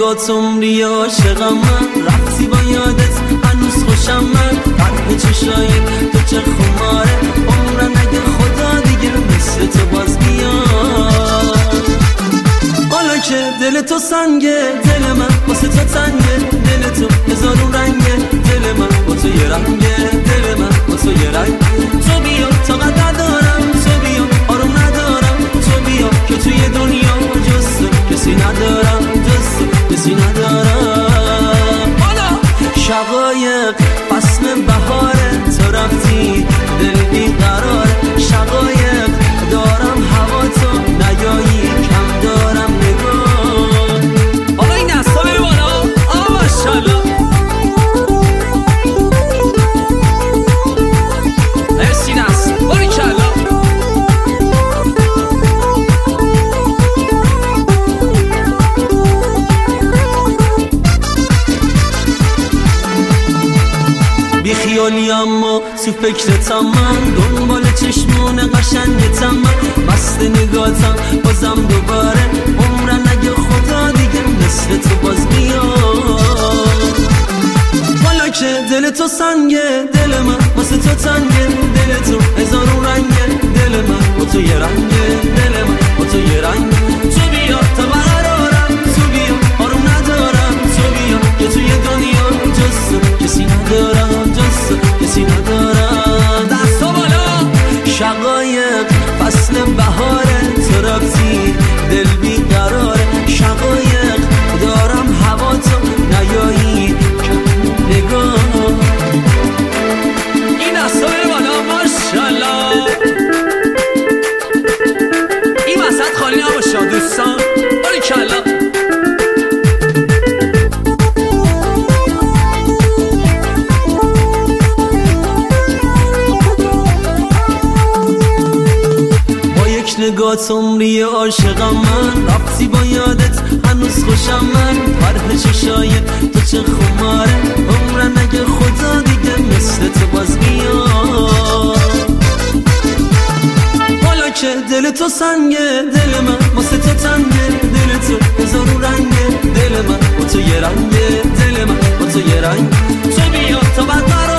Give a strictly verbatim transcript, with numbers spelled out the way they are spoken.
نگات عمری عاشقم من، رفتی با یادت هنوز خوشم من، قلب چشایت تو چه خماره، عمرن اگه خدا دیگه مثل تو باز بیاد. حالا که دل تو سنگه، دل من واسه تو تنگه، دل تو هزارون رنگه، دل من با تو یه رنگه، دل من با تو یه رنگ. تو بیا تا قدر دارم، تو بیا آروم ندارم، تو بیا که توی دنیا جز تو کسی ندارم، جز تو کسی ندارم. حالا شقایق فصل بهاره، تو رفتی دل بیقراره، شقایق دارم هوا تو نیایی، کم دارم نگاه. حالا این دستا بره بالا، آه ماشالله. مرسی دست، باری کلا. بی خیالی اما تو فکرتم من، دنبال چشمون قشنگتم من، مست نگاتم بازم دوباره، عمرن اگه خدا دیگه مثل تو باز بیاد. حالا که دل تو سنگه، دل من واسه تو تنگه، دل تو هزارون رنگه، دل من با تو یه رنگه، دل من با تو یه رنگ. تو بیا تا برقرارم، تو بیا آروم ندارم، تو بیا که توی دنیا جز تو کسی ندارم، جز تو کسی ندارم. دستا بالا. شقایق فصل بهاره، تو رفتی دل بیقراره، شقایق دارم هوا تو نیایی کم نگاه. این دستا بره بالا ماشالله. این وسط خالی نباشه دوستان، باری کلا. نگات عمری عاشقم من، رفتی با یادت هنوز خوشم من، فرح چشایت تو چه خماره، عمرن اگه خدا دیگه مثل تو باز بیاد. حالا که دل تو سنگه، دل من واسه تو تنگه، دل تو هزارون رنگه، دل من با تو یه رنگه، دل من با تو یه رنگ. تو بیا تا بعد